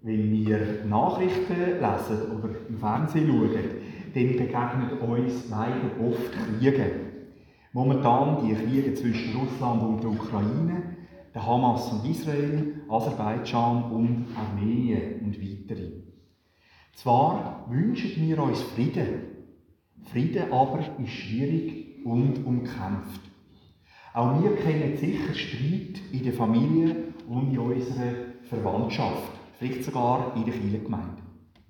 Wenn wir Nachrichten lesen oder im Fernsehen schauen, dann begegnen uns leider oft Kriege. Momentan die Kriege zwischen Russland und der Ukraine, der Hamas und Israel, Aserbaidschan und Armenien und weitere. Zwar wünschen wir uns Frieden, Frieden aber ist schwierig und umkämpft. Auch wir kennen sicher Streit in der Familie und in unserer Verwandtschaft, vielleicht sogar in der Kirchengemeinde.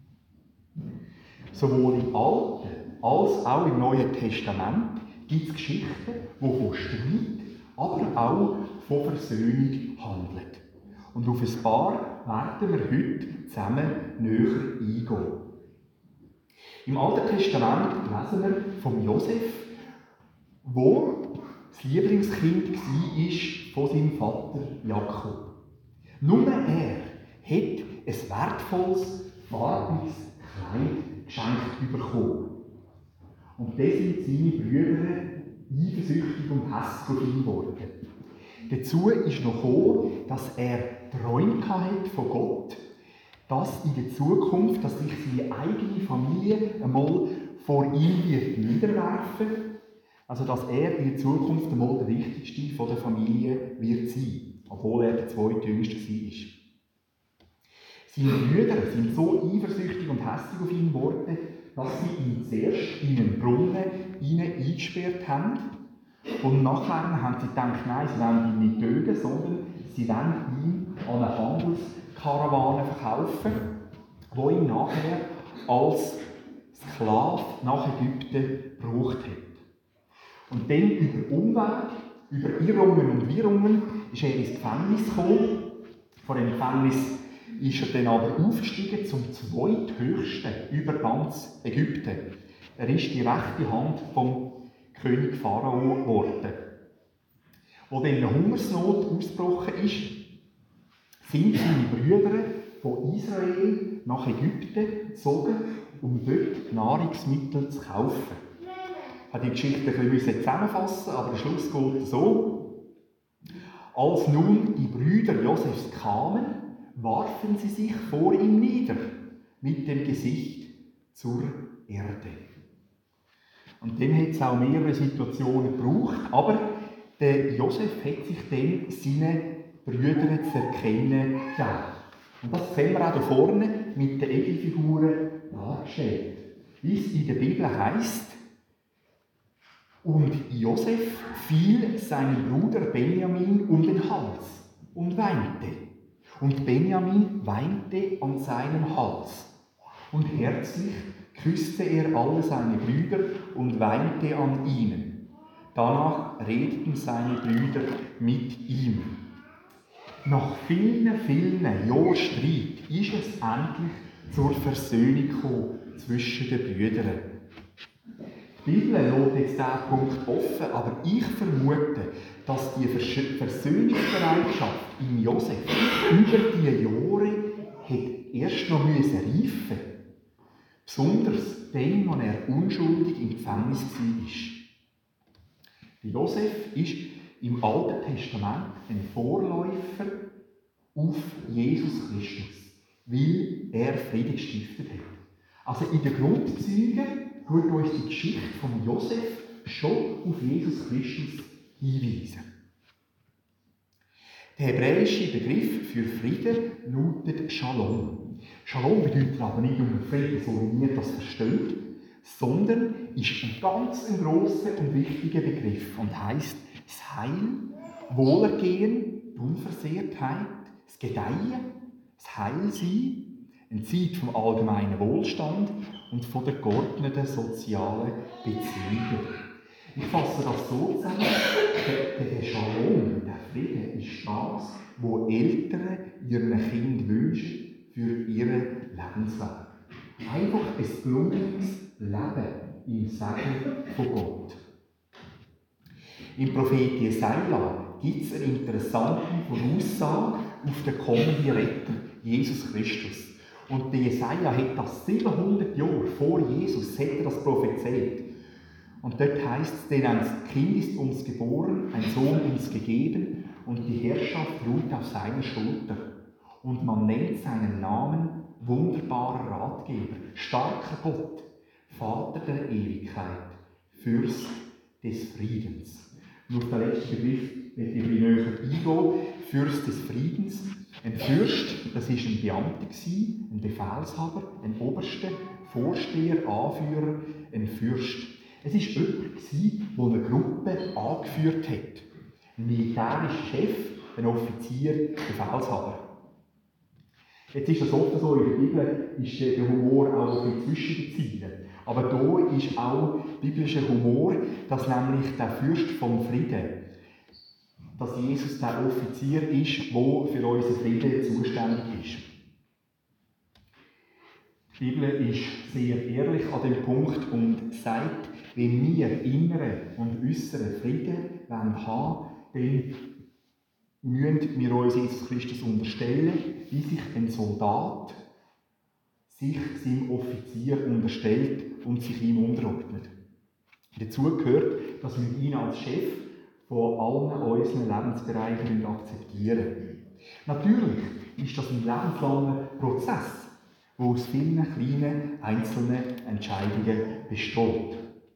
Sowohl im Alten als auch im Neuen Testament gibt es Geschichten, die von Streit, aber auch von Versöhnung handeln. Und auf ein paar werden wir heute zusammen näher eingehen. Im Alten Testament lesen wir von Josef, wo das Lieblingskind war von seinem Vater Jakob. Nur er hat ein wertvolles, farbiges Kleid geschenkt bekommen. Und dann sind seine Brüder eifersüchtig und hässlich auf ihn geworden. Dazu ist noch gekommen, dass er Träume hatte von Gott, dass in der Zukunft, dass sich seine eigene Familie einmal vor ihm niederwerfen wird. Also, dass er in der Zukunft einmal der Wichtigste von der Familie wird sein, obwohl er der zweitjüngste war. Seine Brüder sind so eifersüchtig und hässlich auf ihn geworden, dass sie ihn zuerst in einen Brunnen eingesperrt haben. Und nachher haben sie gedacht, nein, sie wollen ihn nicht töten, sondern sie wollen ihn an eine Handelskarawane verkaufen, die ihn nachher als Sklave nach Ägypten gebraucht hat. Und dann über Umweg, über Irrungen und Wirrungen, ist er ins Gefängnis gekommen. Von dem Gefängnis ist er dann aber aufgestiegen zum zweithöchsten über ganz Ägypten. Er ist die rechte Hand vom König Pharao geworden. Als dann eine Hungersnot ausgebrochen ist, sind seine Brüder von Israel nach Ägypten gezogen, um dort Nahrungsmittel zu kaufen. Ich habe die Geschichte ein bisschen zusammenfassen, aber der Schluss geht so. Als nun die Brüder Josefs kamen, warfen sie sich vor ihm nieder, mit dem Gesicht zur Erde. Und dann hat es auch mehrere Situationen gebraucht, aber der Josef hat sich dann seinen Brüdern zu erkennen gegeben. Und das sehen wir auch hier vorne mit den Egelfiguren dargestellt. Wie es in der Bibel heisst, und Josef fiel seinem Bruder Benjamin um den Hals und weinte. Und Benjamin weinte an seinem Hals. Und herzlich küsste er alle seine Brüder und weinte an ihnen. Danach redeten seine Brüder mit ihm. Nach vielen, vielen Jahren Streit ist es endlich zur Versöhnung gekommen zwischen den Brüdern. Die Bibel lässt jetzt diesen Punkt offen, aber ich vermute, dass die Versöhnungsbereitschaft in Josef über die Jahre erst noch reifen. Besonders dann, als er unschuldig im Gefängnis war. Josef ist im Alten Testament ein Vorläufer auf Jesus Christus, weil er Frieden gestiftet hat. Also in den Grundzügen tut uns die Geschichte von Josef schon auf Jesus Christus hinweisen. Der hebräische Begriff für Frieden lautet Shalom. Shalom bedeutet aber nicht nur Frieden, so wie wir das verstehen, sondern ist ein ganz grosser und wichtiger Begriff und heisst das Heil, Wohlergehen, die Unversehrtheit, das Gedeihen, das Heilsein, eine Zeit vom allgemeinen Wohlstand und von der geordneten sozialen Beziehungen. Ich fasse das so zusammen, der Shalom, der Frieden, ist das, was Eltern ihren Kindern wünschen für ihren Lebensweg. Einfach ein gelungenes Leben im Segen von Gott. Im Prophet Jesaja gibt es eine interessante Voraussage auf den kommenden Retter, Jesus Christus. Und der Jesaja hat das 700 Jahre vor Jesus hat er das prophezeit. Und dort heisst es, denn ein Kind ist uns geboren, ein Sohn uns gegeben und die Herrschaft ruht auf seiner Schulter. und man nennt seinen Namen wunderbarer Ratgeber, starker Gott, Vater der Ewigkeit, Fürst des Friedens. Und auf den letzten Begriff möchte ich näher eingehen. Fürst des Friedens. Ein Fürst, das war ein Beamter, ein Befehlshaber, ein Oberster, Vorsteher, Anführer, ein Fürst. Es war jemand, der eine Gruppe angeführt hat. Ein militärischer Chef, ein Offizier, Befehlshaber. Jetzt ist das oft so, in der Bibel ist der Humor auch ein bisschen zwischen den Zeilen. Aber hier ist auch biblischer Humor, dass nämlich der Fürst vom Frieden, dass Jesus der Offizier ist, der für unseren Frieden zuständig ist. Die Bibel ist sehr ehrlich an dem Punkt und sagt, wenn wir inneren und äußeren Frieden haben wollen, dann müssen wir uns Jesus Christus unterstellen, wie sich ein Soldat sich seinem Offizier unterstellt und sich ihm unterordnet. Dazu gehört, dass wir ihn als Chef von allen unseren Lebensbereichen akzeptieren. Natürlich ist das ein lebenslanger Prozess, der aus vielen kleinen einzelnen Entscheidungen besteht.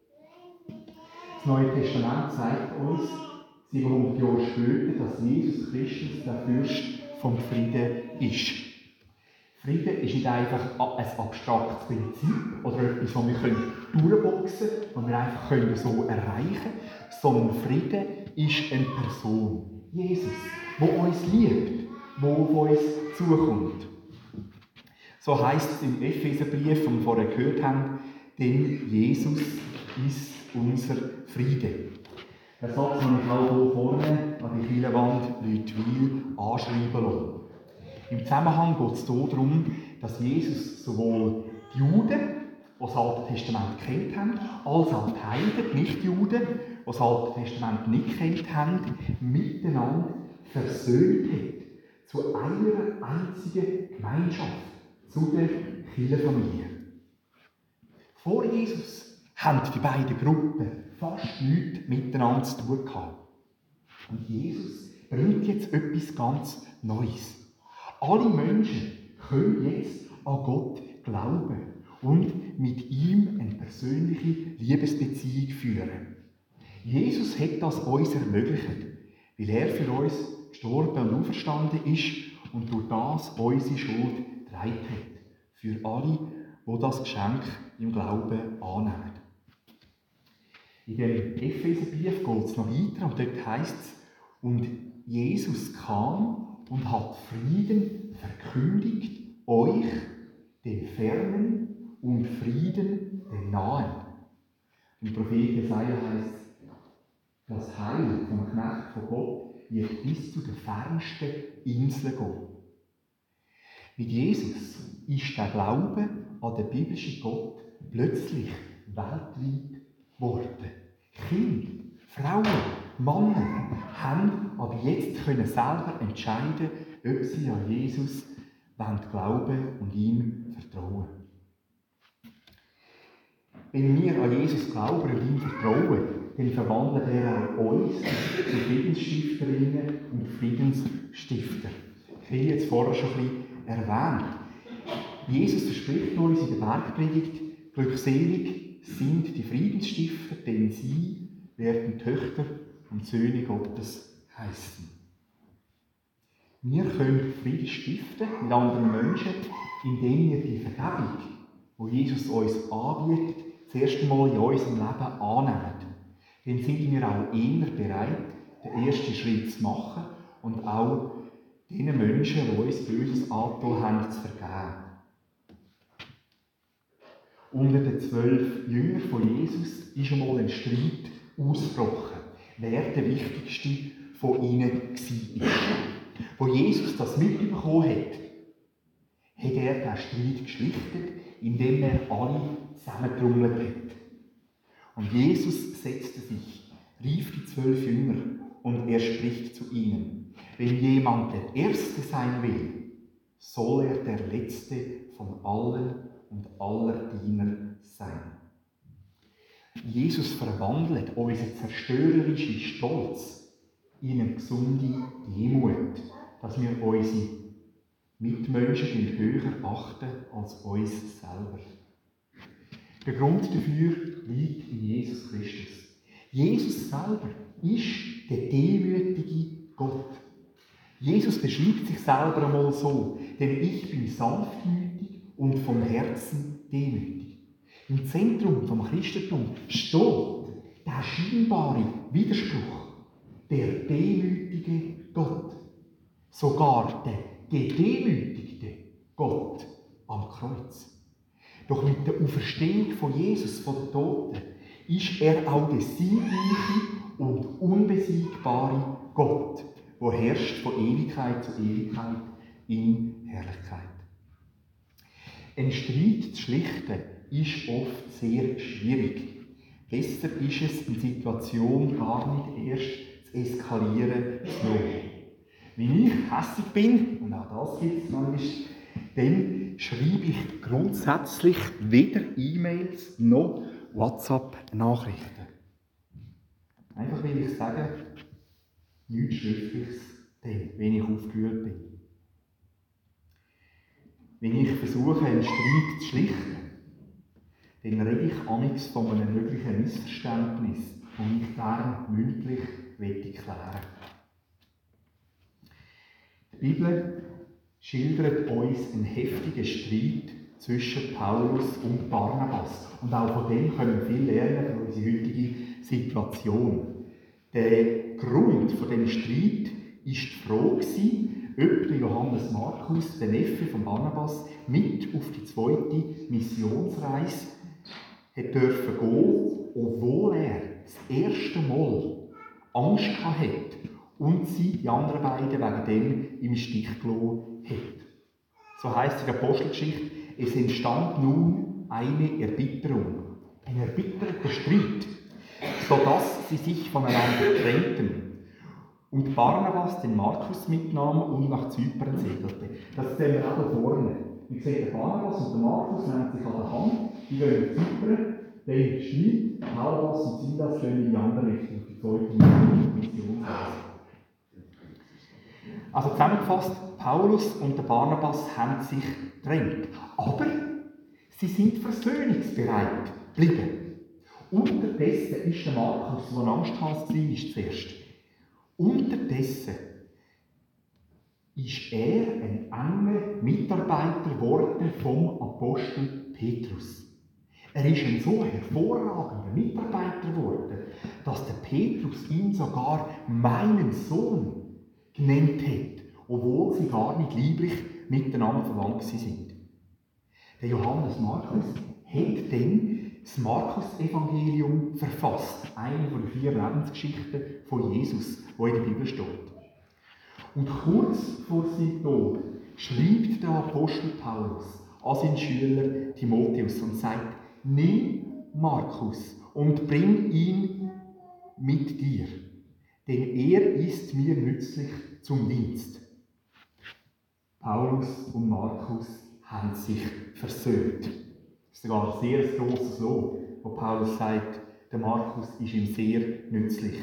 Das Neue Testament zeigt uns 700 Jahre später, dass Jesus Christus der Fürst vom Frieden ist. Frieden ist nicht einfach ein abstraktes Prinzip oder etwas, das wir durchboxen können, das wir einfach so erreichen können, sondern Frieden ist eine Person, Jesus, die uns liebt, die auf uns zukommt. So heisst es im Epheserbrief, den wir vorher gehört haben, denn Jesus ist unser Friede. Der Satz, den ich auch hier vorne an die Kirchenwand Leutwil anschreiben lasse. Im Zusammenhang geht es hier darum, dass Jesus sowohl die Juden, die das Alte Testament kennt haben, als auch die Heiden, die Nicht-Juden, die das Alte Testament nicht kennt haben, miteinander versöhnt hat zu einer einzigen Gemeinschaft, zu der Kirchenfamilie. Vor Jesus haben die beiden Gruppen fast nichts miteinander zu tun gehabt. Und Jesus bringt jetzt etwas ganz Neues. Alle Menschen können jetzt an Gott glauben und mit ihm eine persönliche Liebesbeziehung führen. Jesus hat das uns ermöglicht, weil er für uns gestorben und auferstanden ist und durch das unsere Schuld getragen hat. Für alle, die das Geschenk im Glauben annehmen. In dem Epheserbrief geht es noch weiter und dort heisst es, und Jesus kam und hat Frieden verkündigt, euch, den Fernen, und Frieden, den Nahen. Im Prophet Jesaja heisst es, das Heil vom Knecht von Gott wird bis zu den fernsten Inseln gehen. Mit Jesus ist der Glaube an den biblischen Gott plötzlich weltweit geworden. Kinder, Frauen, Männer haben ab jetzt selber entscheiden, ob sie an Jesus glauben und ihm vertrauen. Wenn wir an Jesus glauben und ihm vertrauen, dann verwandelt er auch uns zu Friedensstifterinnen und Friedensstifter. Ich habe jetzt vorher schon ein bisschen erwähnt. Jesus verspricht uns in der Bergpredigt, glückselig sind die Friedensstifter, denn sie werden Töchter und Söhne Gottes heißen. Wir können Frieden stiften mit anderen Menschen, indem wir die Vergebung, die Jesus uns anbietet, zuerst einmal in unserem Leben annehmen. Dann sind wir auch eher bereit, den ersten Schritt zu machen und auch den Menschen, die uns Böses angetan haben, zu vergeben. Unter den 12 Jüngern von Jesus ist einmal ein Streit ausgebrochen, wer der wichtigste von ihnen war. Als Jesus das mitbekommen hat, hat er den Streit geschlichtet, indem er alle zusammengetrommelt hat. Und Jesus setzte sich, rief die 12 Jünger und er spricht zu ihnen: Wenn jemand der Erste sein will, soll er der Letzte von allen und aller Diener sein. Jesus verwandelt unseren zerstörerischen Stolz in eine gesunde Demut, dass wir unsere Mitmenschen höher achten als uns selber. Der Grund dafür liegt in Jesus Christus. Jesus selber ist der demütige Gott. Jesus beschreibt sich selber einmal so, denn ich bin sanftmütig und vom Herzen demütig. Im Zentrum vom Christentum steht der scheinbare Widerspruch, der demütige Gott. Sogar der gedemütigte Gott am Kreuz. Doch mit der Auferstehung von Jesus von den Toten ist er auch der siegreiche und unbesiegbare Gott, der herrscht von Ewigkeit zu Ewigkeit in Herrlichkeit. Ein Streit zu schlichten ist oft sehr schwierig. Besser ist es, die Situation gar nicht erst zu eskalieren zu lassen. Wenn ich hässig bin, und auch das gibt es manchmal, dann schreibe ich grundsätzlich weder E-Mails noch WhatsApp-Nachrichten. Einfach weil ich sage, nichts Schriftliches, dann, wenn ich aufgewühlt bin. Wenn ich versuche, einen Streit zu schlichten, dann rede ich amigs von einem möglichen Missverständnis, das ich gerne mündlich klären möchte. Die Bibel schildert uns einen heftigen Streit zwischen Paulus und Barnabas. Und auch von dem können wir viel lernen für unsere heutige Situation. Der Grund für diesen Streit war die Frage, ob der Johannes Markus, der Neffe von Barnabas, mit auf die zweite Missionsreise dürfen gehen, obwohl er das erste Mal Angst hatte und sie, die anderen beiden, wegen dem im Stich gelassen hat. So heisst es in der Apostelgeschichte, es entstand nun eine Erbitterung, ein erbitterter Streit, sodass sie sich voneinander trennten. Und Barnabas den Markus mitnahm und nach Zypern segelte. Das sehen wir auch hier vorne. Wir sehen, der Barnabas und der Markus nehmen sich an der Hand, die gehen nach Zypern, der Streit, Paulus und Silas gehen in die andere Richtung, die zweite Missionsreise. Also zusammengefasst, Paulus und der Barnabas haben sich getrennt. Aber sie sind versöhnungsbereit geblieben. Unterdessen ist der Markus, der Angsthase war, zuerst. Unterdessen ist er ein enger Mitarbeiter geworden vom Apostel Petrus. Er ist ein so hervorragender Mitarbeiter geworden, dass der Petrus ihn sogar meinen Sohn genannt hat, obwohl sie gar nicht lieblich miteinander verwandt sind. Der Johannes Markus hat dann das Markus-Evangelium verfasst, eine von den 4 Lebensgeschichten von Jesus, die in der Bibel steht. Und kurz vor seinem Tod schreibt der Apostel Paulus an seinen Schüler Timotheus und sagt: Nimm Markus und bring ihn mit dir, denn er ist mir nützlich zum Dienst. Paulus und Markus haben sich versöhnt. Das ist sogar ein sehr grosses Lob, wo Paulus sagt, der Markus ist ihm sehr nützlich.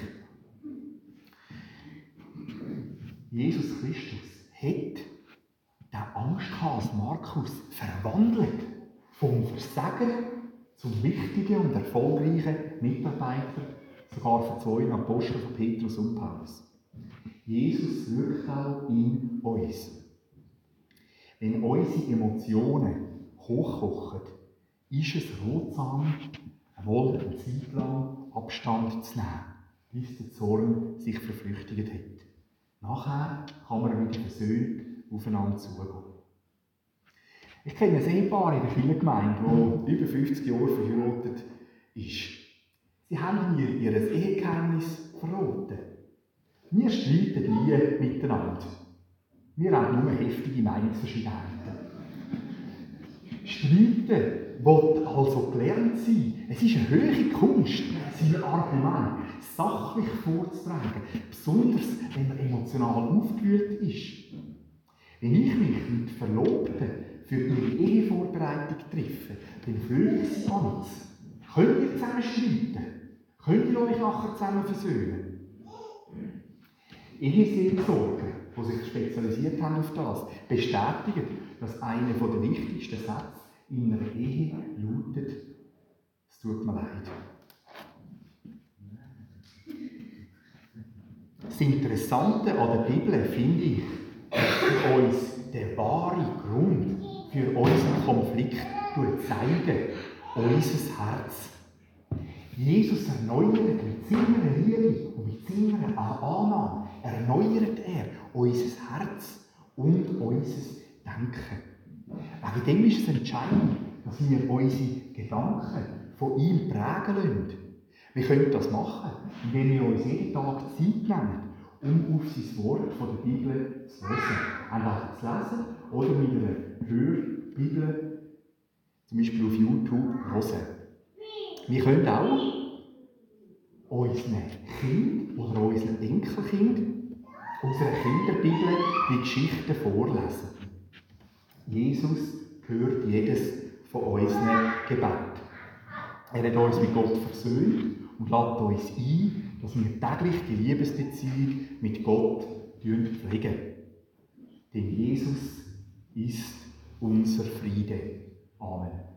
Jesus Christus hat den Angsthasen Markus verwandelt vom Versager zum wichtigen und erfolgreichen Mitarbeiter, sogar von 2 Aposteln von Petrus und Paulus. Jesus wirkt auch in uns. Wenn unsere Emotionen hochkochen, ist es ratsam, einmal eine Zeit lang Abstand zu nehmen, bis der Zorn sich verflüchtigt hat. Nachher kann man wieder versöhnt aufeinander zugehen. Ich kenne ein Ehepaar in der Kirchengemeinde, das über 50 Jahre verheiratet ist. Sie haben mir ihr Ehegeheimnis verraten. Wir streiten nie miteinander. Wir haben nur heftige Meinungsverschiedenheiten. Streiten will also gelernt sein. Es ist eine hohe Kunst, seine Argumente sachlich vorzutragen, besonders wenn man emotional aufgewühlt ist. Wenn ich mich mit Verlobten für ihre Ehevorbereitung treffe, dann frage ich sie an: Könnt ihr zusammen streiten? Könnt ihr euch nachher zusammen versöhnen? Eheseelsorger die sich spezialisiert haben auf das, bestätigen, dass einer der wichtigsten Sätze in einer Ehe lautet: Es tut mir leid. Das Interessante an der Bibel finde ich, dass für uns der wahre Grund für unseren Konflikt zeigt, unser Herz. Jesus erneuert mit seiner Liebe und mit seiner Annahme, erneuert er unser Herz und unser Denken. Wegen dem ist es entscheidend, dass wir unsere Gedanken von ihm prägen lassen. Wir können das machen, indem wir uns jeden Tag Zeit nehmen, um auf sein Wort von der Bibel zu lesen. Entweder zu lesen oder mit einer Hörbibel, zum Beispiel auf YouTube, hören. Wir können auch unseren Kindern oder unseren Enkelkindern unserer Kinderbibel die Geschichten vorlesen. Jesus hört jedes von unseren Gebeten. Er hat uns mit Gott versöhnt und lädt uns ein, dass wir täglich die Liebesbeziehung mit Gott pflegen. Denn Jesus ist unser Friede. Amen.